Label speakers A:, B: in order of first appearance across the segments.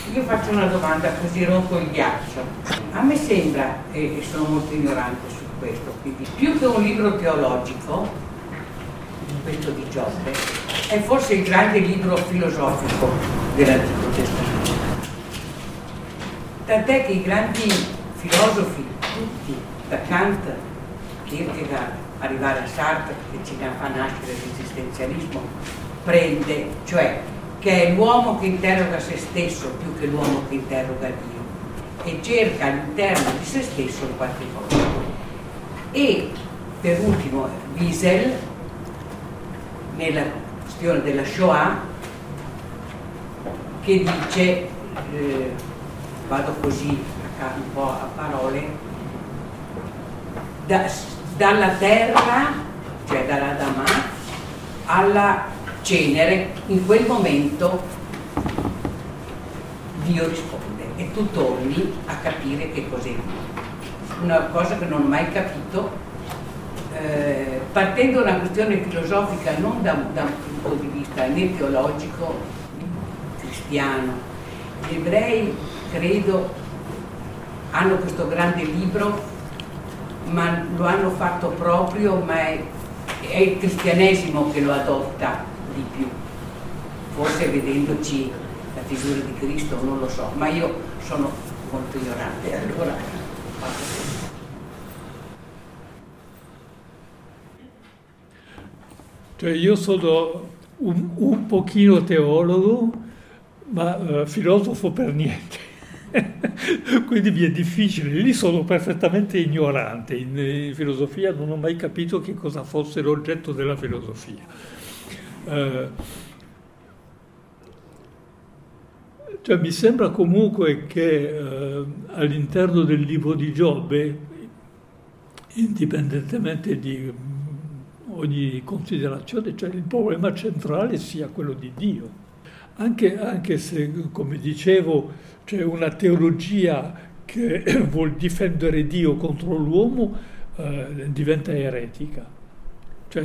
A: io faccio una domanda così rompo il ghiaccio. A me sembra, e sono molto ignorante su questo, quindi più che un libro teologico, questo di Giobbe, è forse il grande libro filosofico dell'Antico Testamento. Tant'è che i grandi filosofi, tutti, da Kant, Kierkegaard, arrivare a Sartre, che ci fa nascere l'esistenzialismo, prende, cioè che è l'uomo che interroga se stesso più che l'uomo che interroga Dio, e cerca all'interno di se stesso qualche cosa. E per ultimo Wiesel, nella questione della Shoah, che dice, vado così un po' a parole, dalla terra, cioè dall'Adamà, alla cenere, in quel momento Dio risponde e tu torni a capire che cos'è Dio. Una cosa che non ho mai capito, partendo da una questione filosofica, non da un punto di vista né teologico né cristiano. Gli ebrei, credo, hanno questo grande libro, ma lo hanno fatto proprio, ma è il cristianesimo che lo adotta di più, forse vedendoci la figura di Cristo, non lo so, ma io sono molto ignorante, allora
B: cioè io sono un pochino teologo, ma filosofo per niente. Quindi mi è difficile, lì sono perfettamente ignorante, in filosofia non ho mai capito che cosa fosse l'oggetto della filosofia. Cioè, mi sembra comunque che all'interno del libro di Giobbe, indipendentemente di ogni considerazione, cioè il problema centrale sia quello di Dio. Anche se, come dicevo, c'è una teologia che vuol difendere Dio contro l'uomo, diventa eretica. Cioè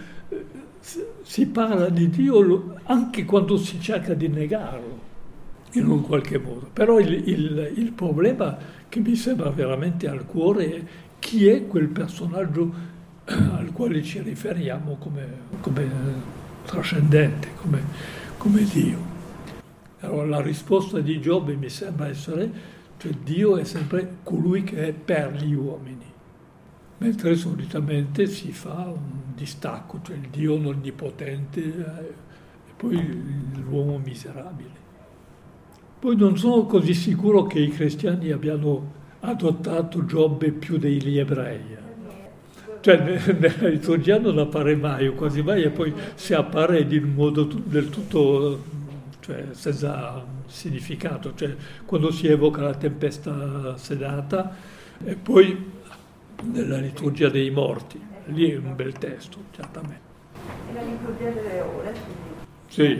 B: si parla di Dio anche quando si cerca di negarlo, in un qualche modo. Però il problema che mi sembra veramente al cuore è chi è quel personaggio al quale ci riferiamo come trascendente, come Dio. Allora la risposta di Giobbe mi sembra essere, cioè Dio è sempre colui che è per gli uomini, mentre solitamente si fa un distacco, cioè il Dio onnipotente e poi l'uomo miserabile. Poi non sono così sicuro che i cristiani abbiano adottato Giobbe più degli ebrei. Cioè nella liturgia non appare mai o quasi mai, e poi se appare in un modo del tutto, cioè senza significato, cioè quando si evoca la tempesta sedata e poi nella liturgia dei morti, lì è un bel testo, certamente.
C: E la liturgia delle ore?
B: Sì,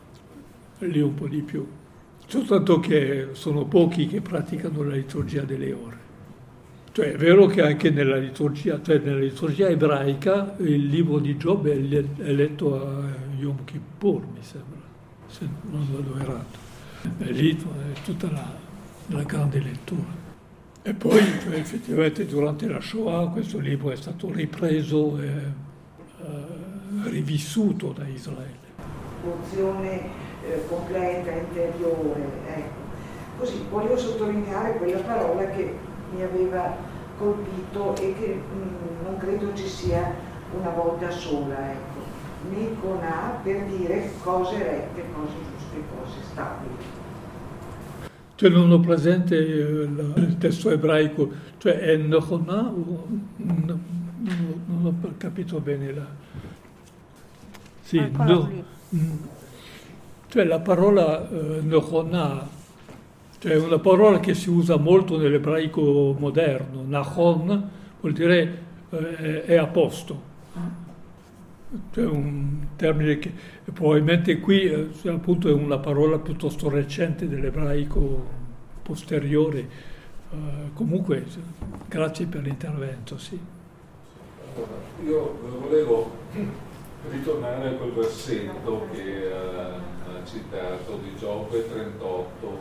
B: lì un po' di più, soltanto che sono pochi che praticano la liturgia delle ore. Cioè è vero che anche nella liturgia ebraica il libro di Giobbe è letto a Yom Kippur, mi sembra, se non vado errato. E lì è tutta la grande lettura. E poi cioè, effettivamente durante la Shoah questo libro è stato ripreso e rivissuto da Israele.
C: Funzione completa, interiore, ecco. Così volevo sottolineare quella parola che mi aveva colpito e che non credo ci sia una volta sola, ecco. Niconà, per dire cose rette, cose giuste, cose stabili.
B: Cioè non ho presente il testo ebraico, cioè è Niconà, non ho capito bene la... Sì, no, cioè la parola Niconà, cioè è una parola che si usa molto nell'ebraico moderno. Nachon vuol dire è a posto. Cioè un termine che probabilmente qui appunto è una parola piuttosto recente dell'ebraico posteriore. Comunque, grazie per l'intervento, sì.
D: Io volevo ritornare a quel versetto che citato di Giobbe 38,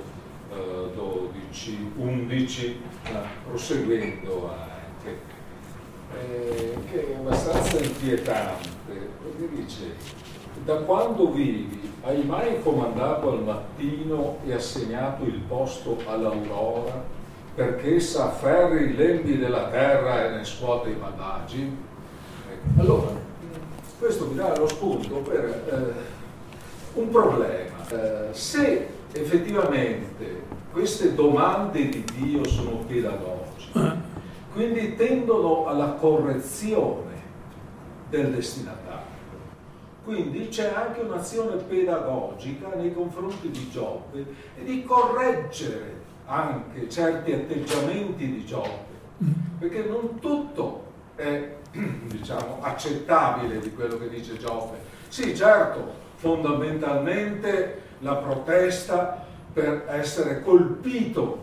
D: 12, 11, proseguendo anche, che è abbastanza inquietante, perché dice: da quando vivi hai mai comandato al mattino e assegnato il posto all'aurora, perché essa afferri i lembi della terra e ne scuote i malvagi? Ecco. Allora, questo mi dà lo spunto per un problema. Se effettivamente queste domande di Dio sono pedagogiche, quindi tendono alla correzione del destinatario, quindi c'è anche un'azione pedagogica nei confronti di Giobbe e di correggere anche certi atteggiamenti di Giobbe, perché non tutto è, diciamo, accettabile di quello che dice Giobbe. Sì, certo, fondamentalmente la protesta per essere colpito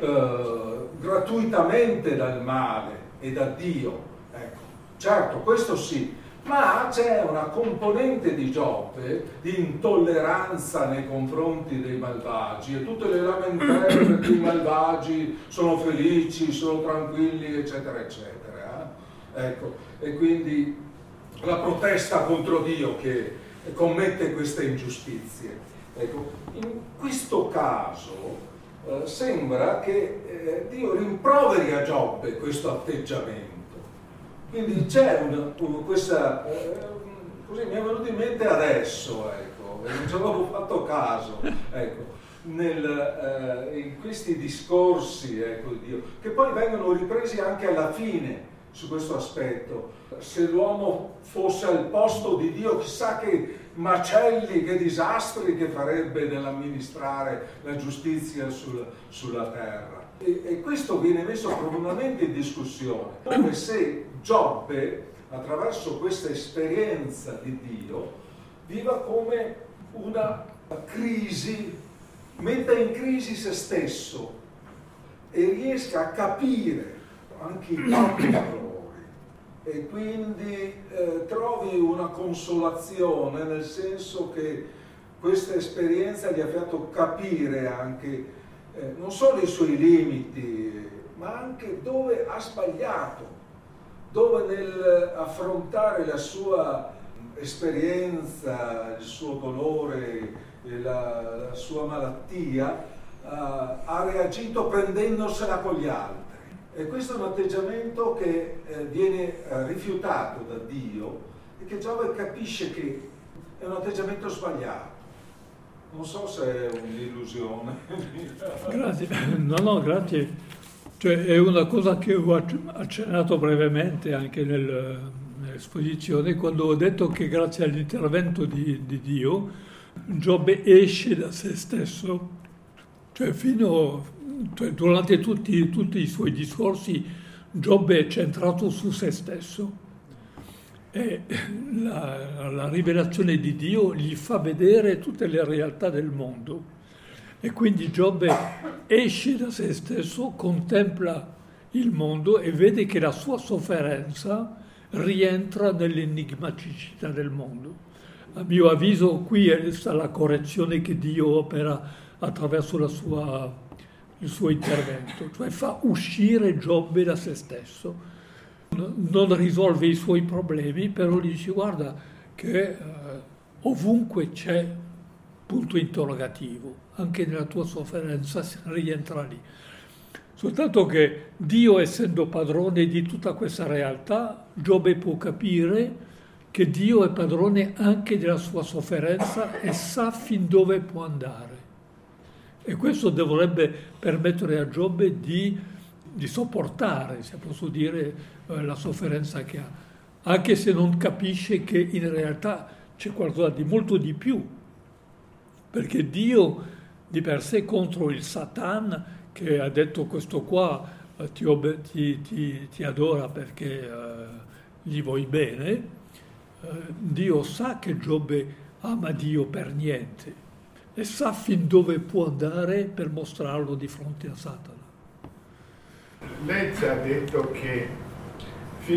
D: gratuitamente dal male e da Dio, ecco, certo, questo sì, ma c'è una componente di Giobbe di intolleranza nei confronti dei malvagi, e tutte le lamentele perché i malvagi sono felici, sono tranquilli, eccetera eccetera, ecco, e quindi la protesta contro Dio che commette queste ingiustizie. Ecco, in questo caso sembra che Dio rimproveri a Giobbe questo atteggiamento. Quindi c'è questa, così mi è venuto in mente adesso, ecco, e non ci avevo fatto caso, ecco, in questi discorsi, ecco, di Dio, che poi vengono ripresi anche alla fine su questo aspetto. Se l'uomo fosse al posto di Dio, chissà che macelli, che disastri che farebbe nell'amministrare la giustizia sulla terra. E questo viene messo profondamente in discussione, come se Giobbe, attraverso questa esperienza di Dio, viva come una crisi, metta in crisi se stesso e riesca a capire anche i propri errori, e quindi trovi una consolazione, nel senso che questa esperienza gli ha fatto capire anche non solo i suoi limiti, ma anche dove ha sbagliato, dove nel affrontare la sua esperienza, il suo dolore, la sua malattia, ha reagito prendendosela con gli altri. E questo è un atteggiamento che viene rifiutato da Dio e che Giobbe capisce che è un atteggiamento sbagliato. Non so se è un'illusione.
B: Grazie. No, grazie. Cioè, è una cosa che ho accennato brevemente anche nell'esposizione, quando ho detto che grazie all'intervento di Dio Giobbe esce da se stesso. Cioè, durante tutti i suoi discorsi Giobbe è centrato su se stesso. E la rivelazione di Dio gli fa vedere tutte le realtà del mondo, e quindi Giobbe esce da se stesso, contempla il mondo e vede che la sua sofferenza rientra nell'enigmaticità del mondo. A mio avviso qui sta la correzione che Dio opera attraverso il suo intervento, cioè fa uscire Giobbe da se stesso. Non risolve i suoi problemi, però gli dice: guarda che ovunque c'è punto interrogativo, anche nella tua sofferenza rientra lì. Soltanto che Dio, essendo padrone di tutta questa realtà, Giobbe può capire che Dio è padrone anche della sua sofferenza e sa fin dove può andare. E questo dovrebbe permettere a Giobbe di sopportare, se posso dire, la sofferenza che ha, anche se non capisce che in realtà c'è qualcosa di molto di più, perché Dio di per sé contro il Satan, che ha detto questo qua ti adora perché gli vuoi bene, Dio sa che Giobbe ama Dio per niente e sa fin dove può andare per mostrarlo di fronte a Satana.
E: Lei ci ha detto che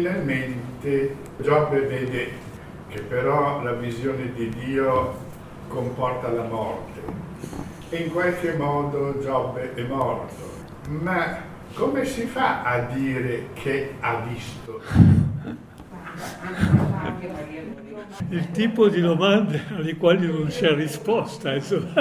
E: finalmente Giobbe vede che però la visione di Dio comporta la morte. In qualche modo Giobbe è morto. Ma come si fa a dire che ha visto?
B: Il tipo di domande alle quali non c'è risposta, insomma.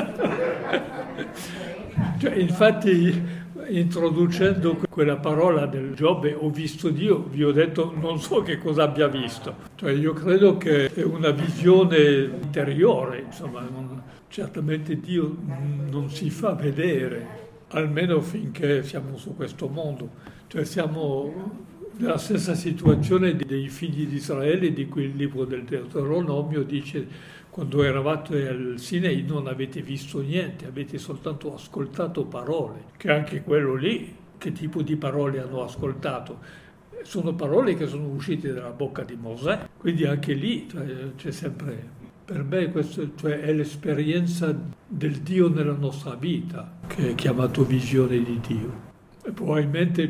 B: Cioè, infatti, introducendo quella parola del Giobbe, ho visto Dio, vi ho detto non so che cosa abbia visto. Cioè, io credo che è una visione interiore, insomma, certamente Dio non si fa vedere, almeno finché siamo su questo mondo. Cioè, siamo nella stessa situazione dei figli di Israele, di cui il libro del Deuteronomio dice: quando eravate al Sinai non avete visto niente, avete soltanto ascoltato parole. Che anche quello lì, che tipo di parole hanno ascoltato? Sono parole che sono uscite dalla bocca di Mosè, quindi anche lì c'è sempre, per me questo è l'esperienza del Dio nella nostra vita, che è chiamato visione di Dio. E probabilmente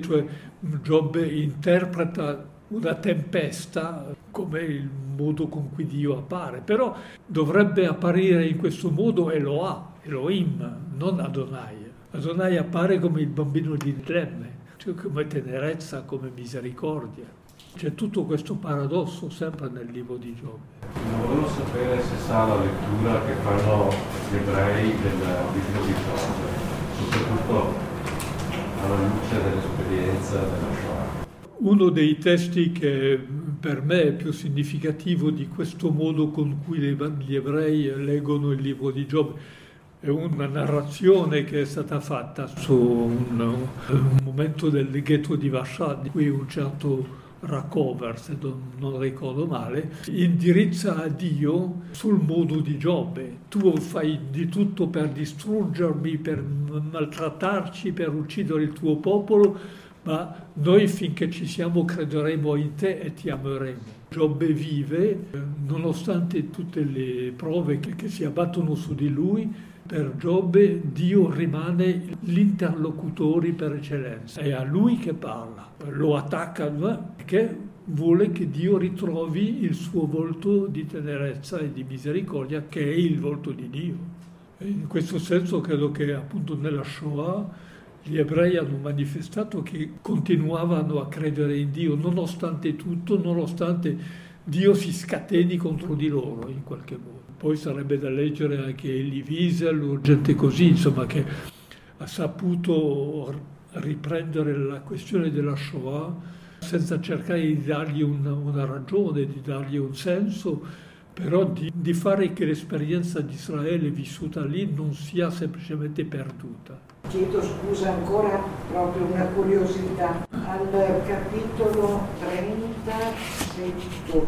B: Giobbe interpreta una tempesta come il modo con cui Dio appare, però dovrebbe apparire in questo modo e lo ha, Elohim, non Adonai. Adonai appare come il bambino di Betlemme, cioè come tenerezza, come misericordia. C'è tutto questo paradosso sempre nel libro di Giobbe.
F: Volevo sapere se sa la lettura che fanno gli ebrei del libro di Giobbe, soprattutto alla luce dell'esperienza della Shoah.
B: Uno dei testi che per me è più significativo di questo modo con cui gli ebrei leggono il libro di Giobbe è una narrazione che è stata fatta su un momento del ghetto di Warsaw, di cui un certo Rakover, se non ricordo male, indirizza a Dio sul modo di Giobbe. Tu fai di tutto per distruggermi, per maltrattarci, per uccidere il tuo popolo, ma noi finché ci siamo crederemo in te e ti ameremo. Giobbe vive, nonostante tutte le prove che si abbattono su di lui. Per Giobbe Dio rimane l'interlocutore per eccellenza, è a lui che parla, lo attacca perché vuole che Dio ritrovi il suo volto di tenerezza e di misericordia, che è il volto di Dio. E in questo senso credo che appunto nella Shoah gli ebrei hanno manifestato che continuavano a credere in Dio nonostante tutto, nonostante Dio si scateni contro di loro in qualche modo. Poi sarebbe da leggere anche Elie Wiesel o gente così, insomma, che ha saputo riprendere la questione della Shoah senza cercare di dargli una ragione, di dargli un senso, però di fare che l'esperienza di Israele vissuta lì non sia semplicemente perduta.
C: Chiedo scusa ancora, proprio una curiosità. Al capitolo 30, setto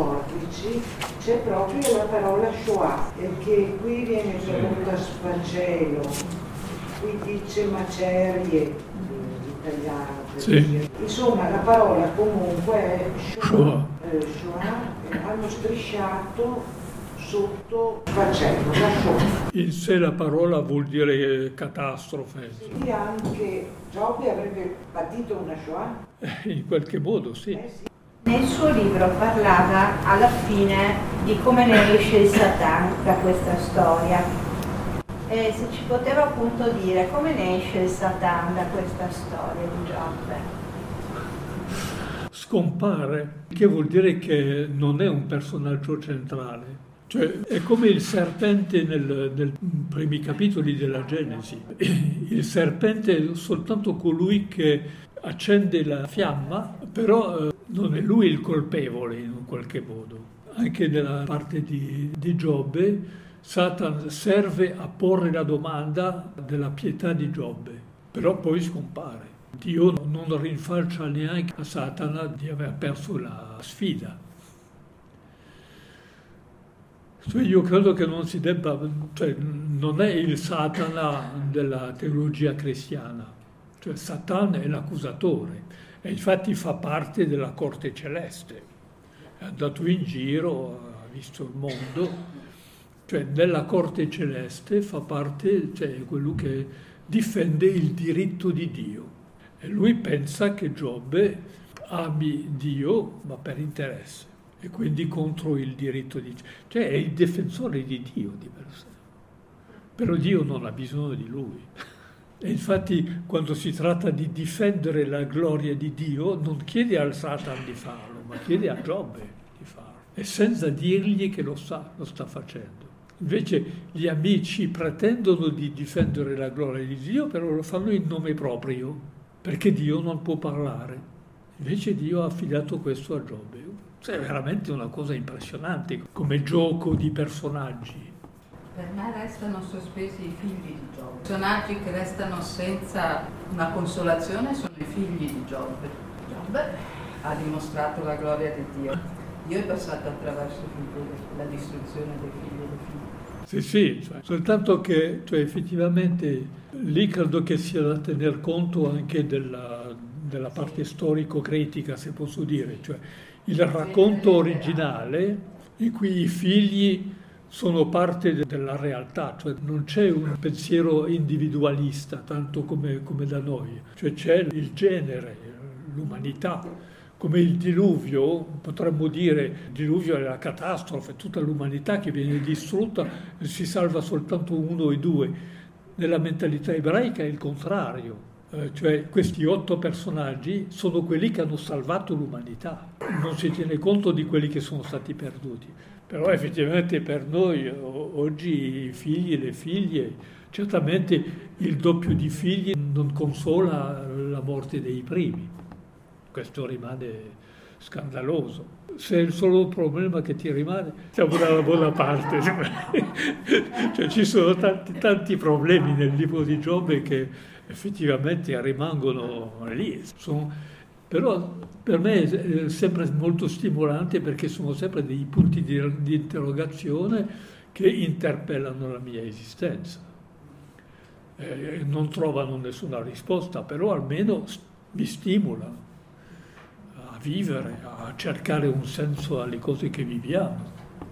C: 14, c'è proprio la parola Shoah, che qui viene tradotta sfacelo, qui dice macerie, in italiano.
B: Sì.
C: Insomma, la parola comunque è Shoah. Shoah hanno strisciato sotto sfacelo, la Shoah.
B: In sé la parola vuol dire catastrofe.
C: Quindi anche Giobbe avrebbe patito una Shoah?
B: In qualche modo, sì.
C: Sì.
G: Nel suo libro parlava alla fine di come ne esce il Satan da questa storia. E se ci poteva appunto dire come ne esce il Satan da questa storia di Giobbe.
B: Scompare, che vuol dire che non è un personaggio centrale. Cioè, è come il serpente nei primi capitoli della Genesi. Il serpente è soltanto colui che accende la fiamma, però non è lui il colpevole in un qualche modo. Anche nella parte di Giobbe, Satan serve a porre la domanda della pietà di Giobbe, però poi scompare. Dio non rinfaccia neanche a Satana di aver perso la sfida. Cioè io credo che non si debba, cioè non è il Satana della teologia cristiana, cioè Satan è l'accusatore e infatti fa parte della corte celeste, è andato in giro, ha visto il mondo, cioè nella corte celeste fa parte, cioè è quello che difende il diritto di Dio e lui pensa che Giobbe ami Dio ma per interesse. e quindi contro il diritto di... Cioè è il difensore di Dio di per sé. Però Dio non ha bisogno di lui. E infatti quando si tratta di difendere la gloria di Dio non chiede al Satan di farlo, ma chiede a Giobbe di farlo. E senza dirgli che lo sta facendo. Invece gli amici pretendono di difendere la gloria di Dio, però lo fanno in nome proprio, perché Dio non può parlare. Invece Dio ha affidato questo a Giobbe. È veramente una cosa impressionante, come gioco di personaggi.
H: Per me restano sospesi i figli di Giobbe. I personaggi che restano senza una consolazione sono i figli di Giobbe. Giobbe ha dimostrato la gloria di Dio. Dio è passato attraverso la distruzione dei figli e dei figli.
B: Sì, soltanto che effettivamente lì credo che sia da tener conto anche della parte storico-critica, se posso dire, cioè il racconto originale in cui i figli sono parte della realtà, cioè non c'è un pensiero individualista tanto come da noi, cioè c'è il genere, l'umanità. Come il diluvio, potremmo dire, il diluvio è la catastrofe, tutta l'umanità che viene distrutta e si salva soltanto uno o due. Nella mentalità ebraica è il contrario, cioè questi 8 personaggi sono quelli che hanno salvato l'umanità, non si tiene conto di quelli che sono stati perduti. Però effettivamente per noi oggi i figli e le figlie, certamente il doppio di figli non consola la morte dei primi. Questo rimane scandaloso. Se è il solo problema che ti rimane, siamo dalla buona parte. Cioè, ci sono tanti problemi nel libro di Giobbe che effettivamente rimangono lì. Però per me è sempre molto stimolante perché sono sempre dei punti di interrogazione che interpellano la mia esistenza. Non trovano nessuna risposta, però almeno mi stimolano a vivere, a cercare un senso alle cose che viviamo.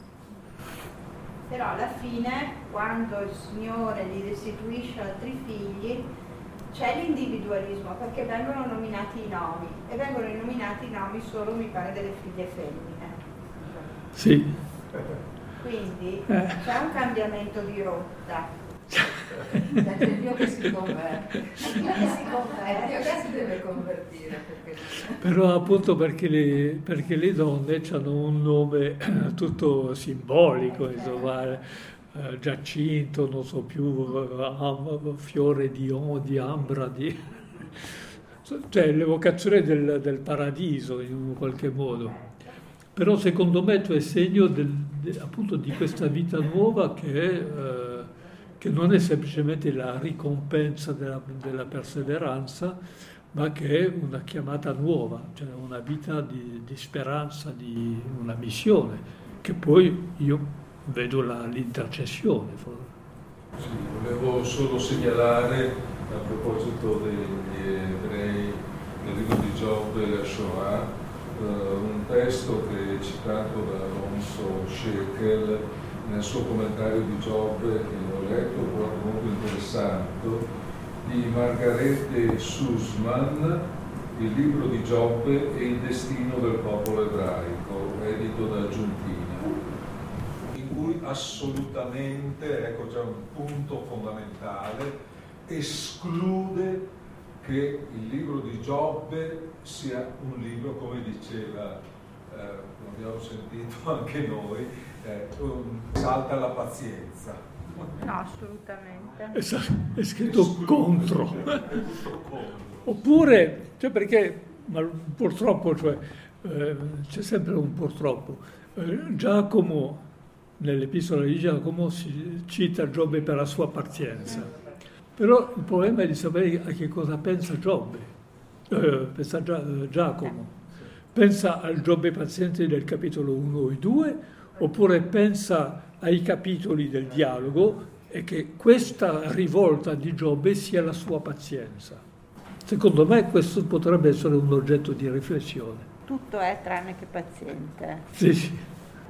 G: Però alla fine, quando il Signore gli restituisce altri figli, c'è l'individualismo, perché vengono nominati i nomi, e vengono nominati i nomi solo, mi pare, delle figlie femmine.
B: Sì.
G: Quindi c'è un cambiamento di rotta.
H: C'è il Dio che si converte. Il Dio che si deve convertire.
B: Però appunto perché le donne hanno un nome tutto simbolico, insomma, Giacinto, non so più, fiore di ambra, cioè l'evocazione del paradiso in un qualche modo. Però secondo me è segno appunto di questa vita nuova che non è semplicemente la ricompensa della perseveranza, ma che è una chiamata nuova, cioè una vita di speranza, di una missione, che poi io vedo l'intercessione.
D: Sì, volevo solo segnalare, a proposito degli ebrei, nel libro di Giobbe e la Shoah, un testo che è citato da Alonso Shekel nel suo commentario di Giobbe, che l'ho letto, l'ho trovato molto interessante, di Margarete Sussman, il libro di Giobbe e il destino del popolo ebraico, edito da Giuntina, in cui assolutamente, ecco già un punto fondamentale, esclude che il libro di Giobbe sia un libro, come diceva, l'abbiamo sentito anche noi, salta la pazienza.
G: No, assolutamente.
B: È scritto contro. Oppure, cioè perché, ma purtroppo, c'è sempre un purtroppo. Giacomo, nell'epistola di Giacomo, si cita Giobbe per la sua pazienza. Però il problema è di sapere a che cosa pensa Giobbe, pensa Giacomo. Pensa al Giobbe paziente del capitolo 1 e 2, oppure pensa ai capitoli del dialogo e che questa rivolta di Giobbe sia la sua pazienza. Secondo me questo potrebbe essere un oggetto di riflessione.
G: Tutto è tranne che paziente.
B: Sì.